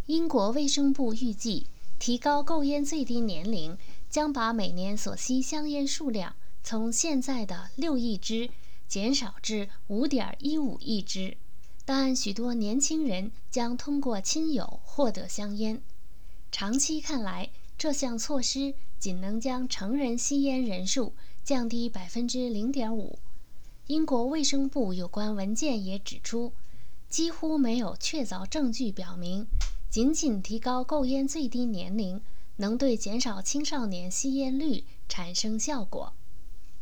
英国卫生部预计，提高购烟最低年龄将把每年所吸香烟数量从现在的6亿支减少至5.15亿支，但许多年轻人将通过亲友获得香烟。长期看来，这项措施仅能将成人吸烟人数降低0.5%。英国卫生部有关文件也指出，几乎没有确凿证据表明，仅仅提高购烟最低年龄能对减少青少年吸烟率产生效果。